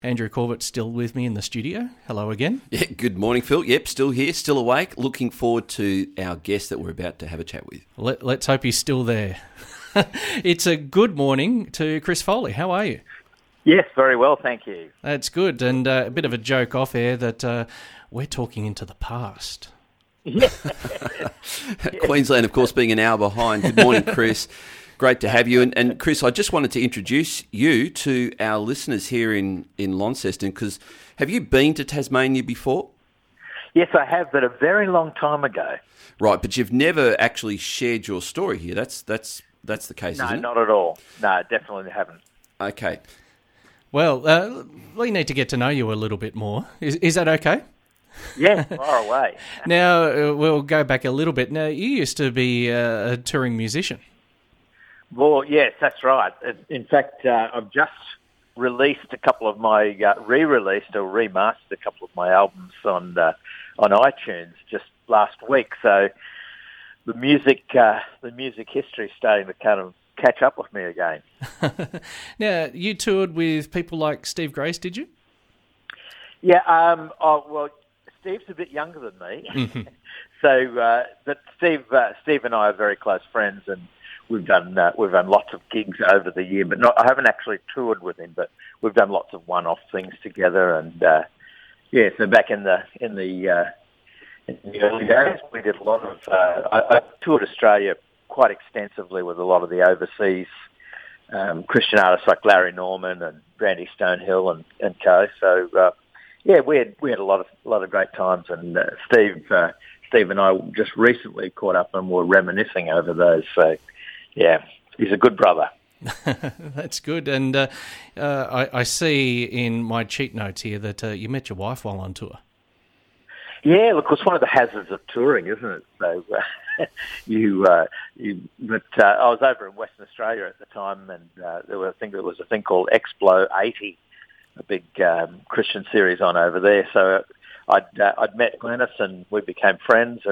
Andrew Corbett still with me in the studio. Hello again. Yeah, good morning, Phil. Yep, still here, still awake. Looking forward to our guest that we're about to have a chat with. Let's hope he's still there. It's a good morning to Chris Foley. How are you? Yes, very well, thank you. That's good. And a bit of a joke off air that we're talking into the past. Yeah. Queensland, of course, being an hour behind. Good morning, Chris. Great to have you. And Chris, I just wanted to introduce you to our listeners here in Launceston, because have you been to Tasmania before? Yes, I have, but a very long time ago. Right, but you've never actually shared your story here. That's the case, No, isn't it? not at all. No, definitely haven't. Okay. Well, we need to get to know you a little bit more. Is that okay? Yes, far away. Now, we'll go back a little bit. Now, you used to be a touring musician. Well, yes, that's right. In fact, I've just released a couple of my, re-released or remastered a couple of my albums on iTunes just last week. So the music history is starting to kind of catch up with me again. Now, you toured with people like Steve Grace, did you? Yeah, well, Steve's a bit younger than me. Mm-hmm. So, but Steve and I are very close friends, and we've done lots of gigs over the year, but I haven't actually toured with him, but we've done lots of one-off things together. And so back in the early days, we did a lot of. I toured Australia quite extensively with a lot of the overseas Christian artists like Larry Norman and Brandy Stonehill and co. So we had a lot of great times, and Steve and I just recently caught up and were reminiscing over those. So. Yeah, he's a good brother. That's good. And I see in my cheat notes here that you met your wife while on tour. Yeah, look, it's one of the hazards of touring, isn't it? So I was over in Western Australia at the time, and there was a thing called Explo 80, a big Christian series on over there. So I'd met Glenys, and we became friends,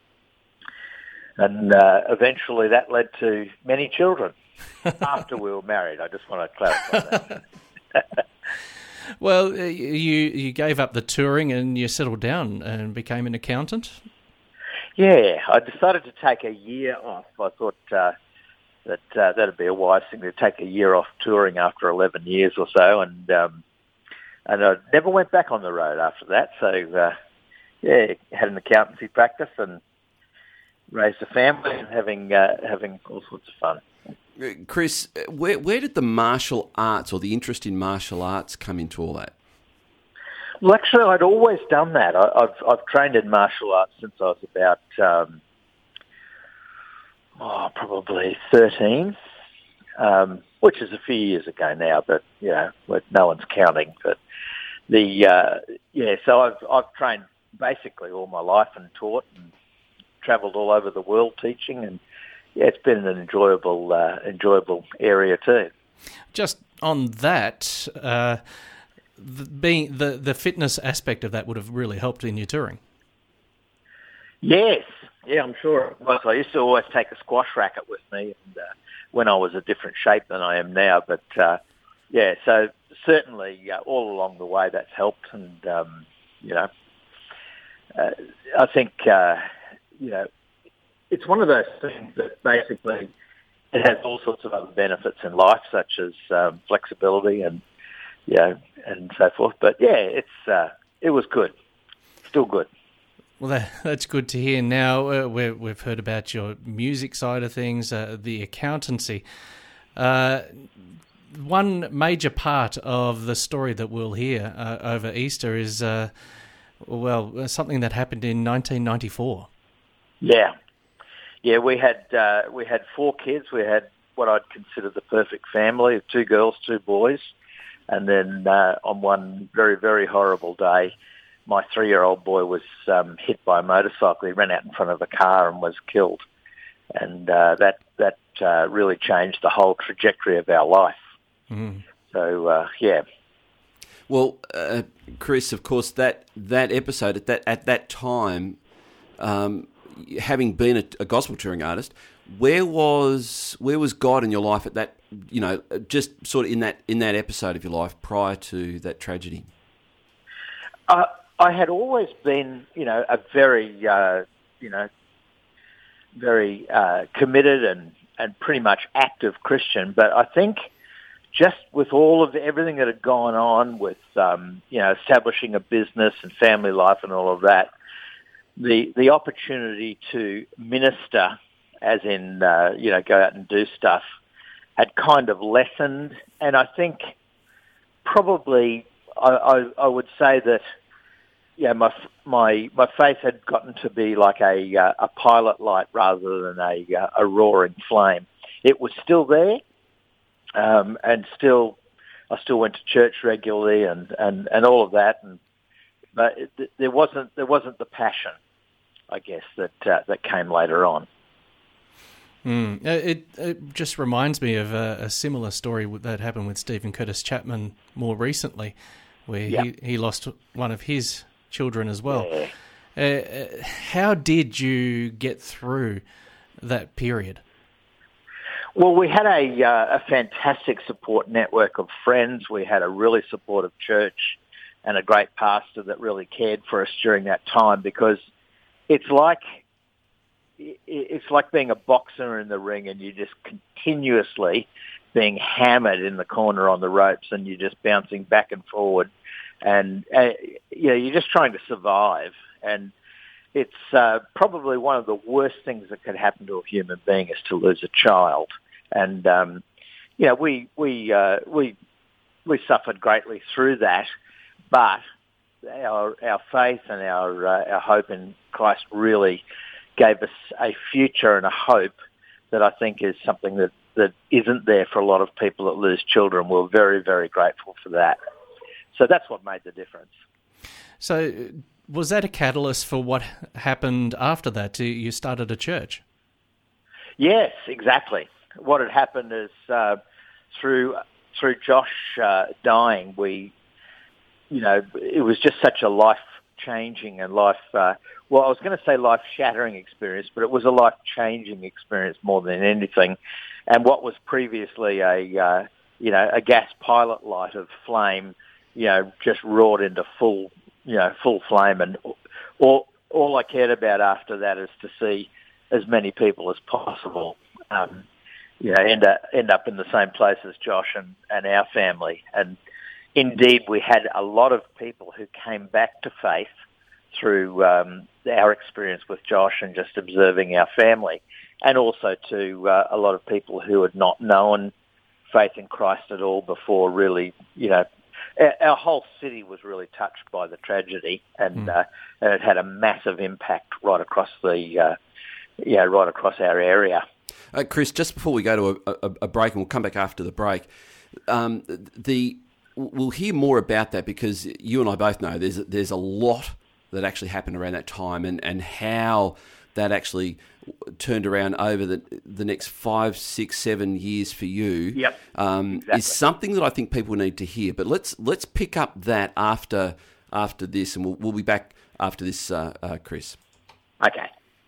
and eventually that led to many children after we were married. I just want to clarify that. Well, you gave up the touring and you settled down and became an accountant? Yeah, I decided to take a year off. I thought that'd be a wise thing to take a year off touring after 11 years or so, and I never went back on the road after that. So, had an accountancy practice and raised a family and having all sorts of fun. Chris, where did the martial arts or the interest in martial arts come into all that? Well, actually, I'd always done that. I've trained in martial arts since I was about probably 13, which is a few years ago now, but no one's counting. But so I've trained basically all my life and taught and travelled all over the world teaching, and it's been an enjoyable area too. Just on that, the fitness aspect of that would have really helped in your touring. Yes, yeah, I'm sure it was. I used to always take a squash racket with me, and when I was a different shape than I am now. But so certainly all along the way that's helped, and I think. It's one of those things that basically it has all sorts of other benefits in life, such as flexibility and and so forth. But it was good, still good. Well, that's good to hear. Now we've heard about your music side of things, the accountancy. One major part of the story that we'll hear over Easter is something that happened in 1994. Yeah, we had 4 kids. We had what I'd consider the perfect family of 2 girls, 2 boys. And then on one very, very horrible day, my 3-year-old boy was hit by a motorcycle. He ran out in front of a car and was killed. And that really changed the whole trajectory of our life. Mm. So, Well, Chris, of course, that episode at that time, having been a gospel touring artist, where was God in your life at just sort of in that episode of your life prior to that tragedy? I had always been, a very, very committed and pretty much active Christian. But I think just with all of everything that had gone on with, establishing a business and family life and all of that, the opportunity to minister, as in, go out and do stuff, had kind of lessened. And I think probably I would say that, my faith had gotten to be like a pilot light rather than a roaring flame. It was still there, and I still went to church regularly and all of that, but there wasn't the passion, I guess, that came later on. It just reminds me of a similar story that happened with Stephen Curtis Chapman more recently, where he lost one of his children as well. How did you get through that period? Well, we had a fantastic support network of friends. We had a really supportive church and a great pastor that really cared for us during that time, because it's like being a boxer in the ring and you're just continuously being hammered in the corner on the ropes and you're just bouncing back and forward. And, you're just trying to survive. And it's probably one of the worst things that could happen to a human being is to lose a child. And, we suffered greatly through that. But our faith and our hope in Christ really gave us a future and a hope that I think is something that isn't there for a lot of people that lose children. We're very, very grateful for that. So that's what made the difference. So was that a catalyst for what happened after that? You started a church? Yes, exactly. What had happened is through Josh dying, it was just such a life-changing and I was going to say life-shattering experience, but it was a life-changing experience more than anything. And what was previously a gas pilot light of flame, just roared into full flame. And all I cared about after that is to see as many people as possible, end up in the same place as Josh and our family. And indeed, we had a lot of people who came back to faith through our experience with Josh and just observing our family, and also to a lot of people who had not known faith in Christ at all before. Really, our whole city was really touched by the tragedy, and it had a massive impact right across our area. Chris, just before we go to a break, and we'll come back after the break, we'll hear more about that, because you and I both know there's a lot that actually happened around that time, and how that actually turned around over the next 5, 6, 7 years for you. Yep. Exactly. Is something that I think people need to hear. But let's pick up that after this, and we'll be back after this, Chris. Okay.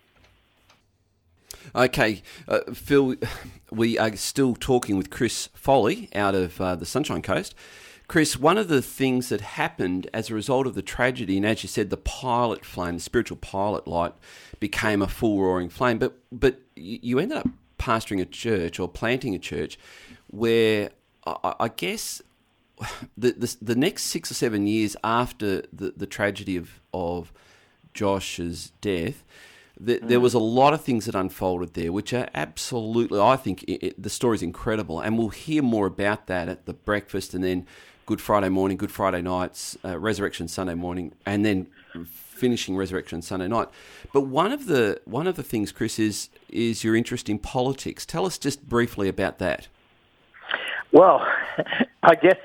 Okay, Phil, we are still talking with Chris Foley out of the Sunshine Coast. Chris, one of the things that happened as a result of the tragedy, and as you said, the pilot flame, the spiritual pilot light, became a full roaring flame. But you ended up pastoring a church or planting a church where I guess the next 6 or 7 years after the tragedy of Josh's death, there was a lot of things that unfolded there, which are absolutely, I think, the story's incredible. And we'll hear more about that at the breakfast, and then Good Friday morning, Good Friday nights, Resurrection Sunday morning, and then finishing Resurrection Sunday night. But one of the things, Chris, is your interest in politics. Tell us just briefly about that. Well, I guess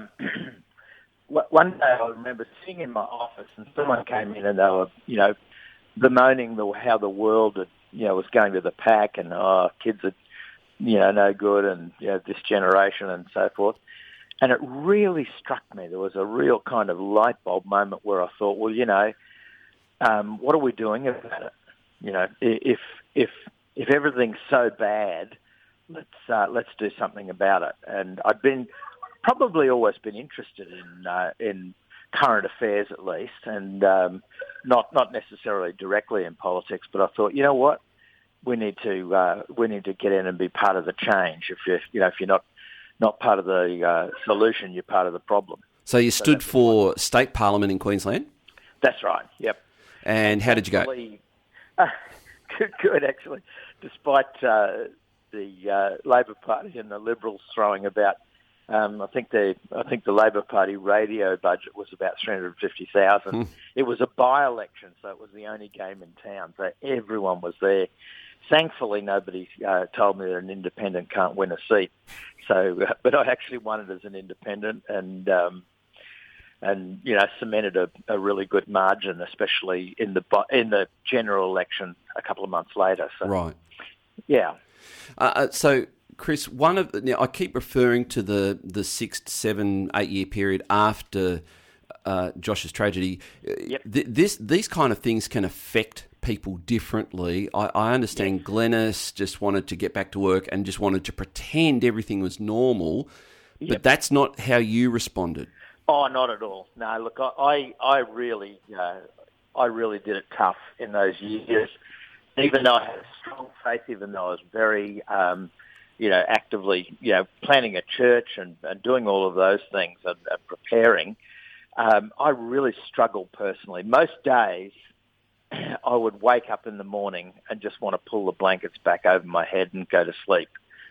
one day I remember sitting in my office and someone came in and they were, bemoaning how the world had, was going to the pack, and kids are, no good, and this generation and so forth. And it really struck me. There was a real kind of light bulb moment where I thought, well, what are we doing about it? If everything's so bad, let's do something about it. And I'd probably always been interested in current affairs at least, and not necessarily directly in politics. But I thought, you know what, we need to get in and be part of the change. If you're not part of the solution, you're part of the problem. So you stood for state parliament in Queensland? That's right. Yep. And how did you go? Good, actually. Despite the Labor Party and the Liberals throwing about, I think the Labor Party radio budget was about $350,000. It was a by-election, so it was the only game in town. So everyone was there. Thankfully, nobody told me that an independent can't win a seat. So, but I actually won it as an independent, and cemented a really good margin, especially in the general election a couple of months later. So, right. Yeah. So, Chris, I keep referring to the 6, 7, 8 year period after Josh's tragedy. Yep. These kind of things can affect people differently. I understand Glenys just wanted to get back to work and just wanted to pretend everything was normal, but that's not how you responded. Oh, not at all. No, look, I really did it tough in those years. Even though I had strong faith, even though I was very, actively, planning a church and doing all of those things and preparing, I really struggled personally. Most days, I would wake up in the morning and just want to pull the blankets back over my head and go to sleep.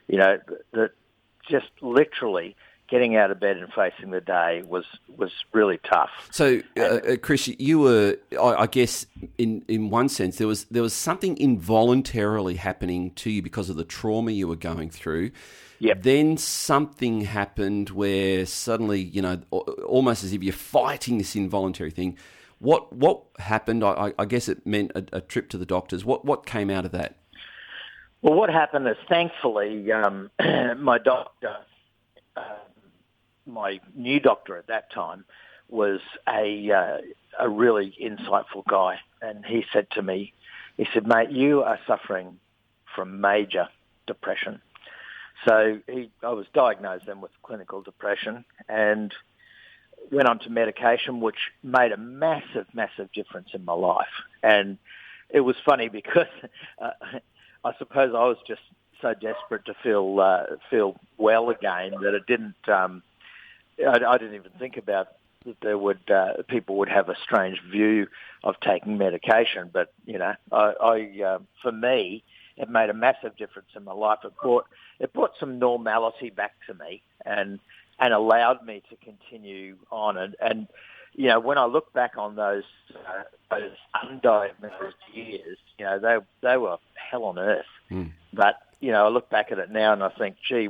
Just literally getting out of bed and facing the day was really tough. So, Chris, you were, I guess, in one sense, there was something involuntarily happening to you because of the trauma you were going through. Yep. Then something happened where suddenly, almost as if you're fighting this involuntary thing. What happened? I guess it meant a trip to the doctors. What came out of that? Well, what happened is, thankfully, my doctor, my new doctor at that time, was a really insightful guy, and he said to me, "Mate, you are suffering from major depression." So I was diagnosed then with clinical depression and went on to medication, which made a massive, massive difference in my life. And it was funny because I suppose I was just so desperate to feel well again that it didn't. I didn't even think about that there would people would have a strange view of taking medication. But for me, it made a massive difference in my life. It brought some normality back to me and allowed me to continue on. And when I look back on those undiagnosed years, they were hell on earth. But I look back at it now and I think, gee,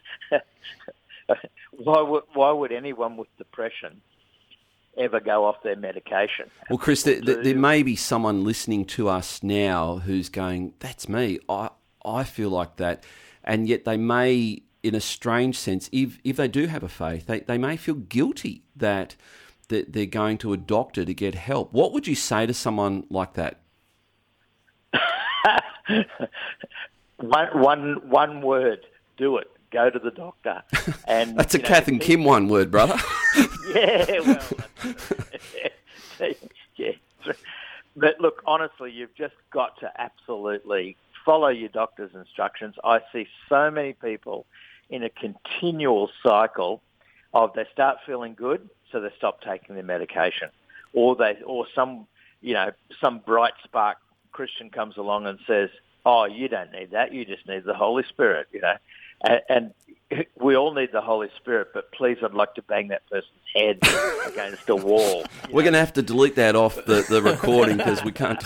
why would anyone with depression ever go off their medication? Well, Chris, there may be someone listening to us now who's going, "That's me. I feel like that," and yet they may, in a strange sense, if they do have a faith, they may feel guilty that they're going to a doctor to get help. What would you say to someone like that? One word: do it. Go to the doctor. And that's a Kath and Kim one word, brother. Yeah, well, yeah. But look, honestly, you've just got to absolutely follow your doctor's instructions. I see so many people in a continual cycle of they start feeling good, so they stop taking their medication, or some bright spark Christian comes along and says, "Oh, you don't need that. You just need the Holy Spirit," And we all need the Holy Spirit, but please, I'd like to bang that person's head against a wall. We're going to have to delete that off the recording because we can't.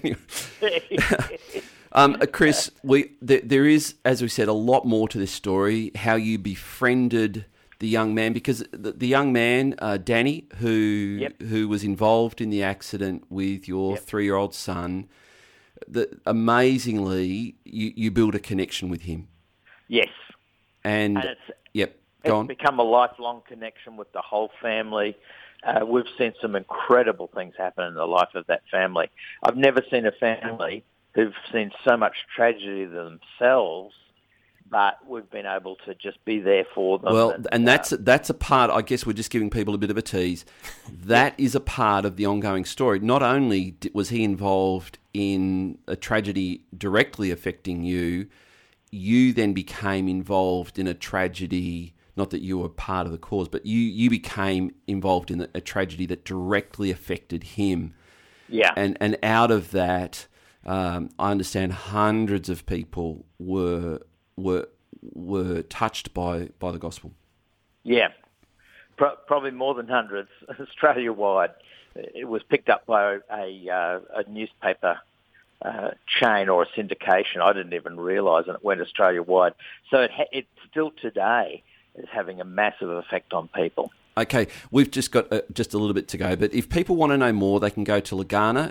Chris, there is, as we said, a lot more to this story, how you befriended the young man, because the young man, Danny, who was involved in the accident with your 3-year-old son, amazingly, you build a connection with him. Yes. And it's become a lifelong connection with the whole family. We've seen some incredible things happen in the life of that family. I've never seen a family who've seen so much tragedy themselves but we've been able to just be there for them. Well, and that's a part, I guess we're just giving people a bit of a tease. That is a part of the ongoing story. Not only was he involved in a tragedy directly affecting you, you then became involved in a tragedy, not that you were part of the cause, but you became involved in a tragedy that directly affected him. Yeah. And out of that, I understand hundreds of people were touched by the gospel. Yeah, probably more than hundreds, Australia-wide. It was picked up by a newspaper chain or a syndication. I didn't even realise, and it went Australia-wide. So it still today is having a massive effect on people. Okay, we've just got just a little bit to go, but if people want to know more, they can go to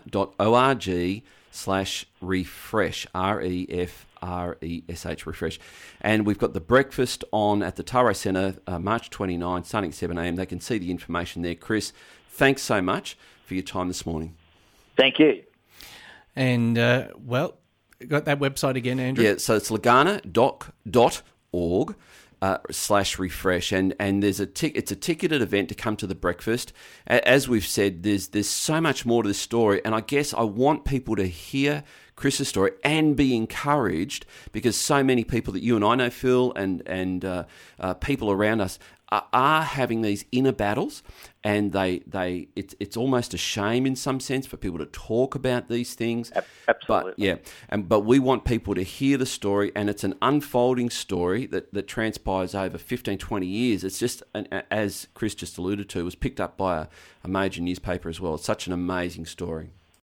legana.org/refresh, REFRESH, refresh. And we've got the breakfast on at the Taro Centre, March 29, starting at 7 a.m. They can see the information there. Chris, thanks so much for your time this morning. Thank you. And, got that website again, Andrew? Yeah, so it's legana.org. /refresh, and there's it's a ticketed event to come to the breakfast. As we've said, there's so much more to this story, and I guess I want people to hear Chris's story and be encouraged, because so many people that you and I know, Phil, and people around us are having these inner battles, and it's almost a shame in some sense for people to talk about these things. Absolutely. But we want people to hear the story, and it's an unfolding story that transpires over 15, 20 years. It's just, as Chris just alluded to, it was picked up by a major newspaper as well. It's such an amazing story.